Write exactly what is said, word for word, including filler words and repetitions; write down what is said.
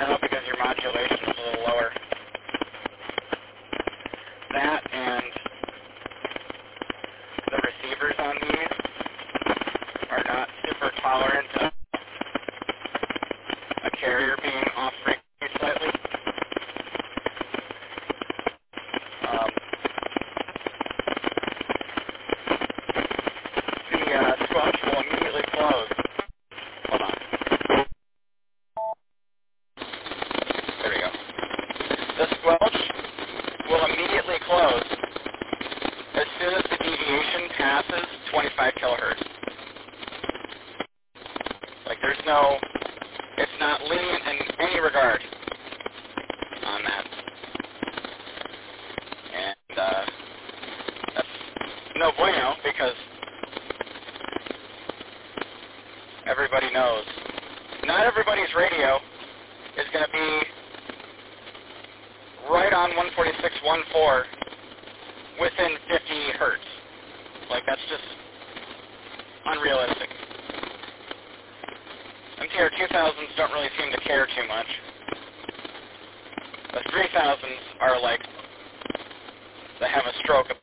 No, because your modulation is a little lower. That and the receivers on these are not super tolerant of a carrier being off frequency slightly. Um, the uh, squelch will immediately close. Hold on. There we go. The squelch will immediately close as soon as the deviation passes twenty-five kilohertz. Like there's no, it's not lenient in any regard on that. And uh, that's no bueno because everybody knows. Not everybody's radio is going to be right on one forty-six point fourteen within fifty hertz. Like that's just unrealistic. M T R two thousands don't really seem to care too much. The three thousands are like, they have a stroke